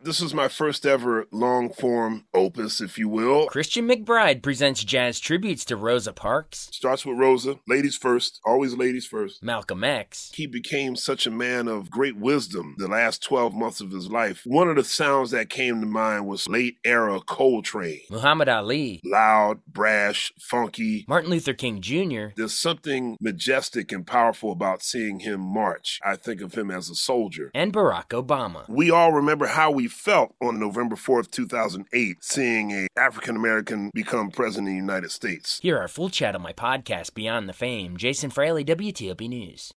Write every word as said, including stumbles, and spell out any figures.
This is my first ever long-form opus, if you will. Christian McBride presents jazz tributes to Rosa Parks. Starts with Rosa, ladies first, always ladies first. Malcolm X. He became such a man of great wisdom the last twelve months of his life. One of the sounds that came to mind was late-era Coltrane. Muhammad Ali. Loud, brash, funky. Martin Luther King Junior There's something majestic and powerful about seeing him march. I think of him as a soldier. And Barack Obama. We all remember how we felt on November fourth, two thousand eight, seeing an African-American become president of the United States. Hear our full chat on my podcast, Beyond the Fame. Jason Fraley, W T O P News.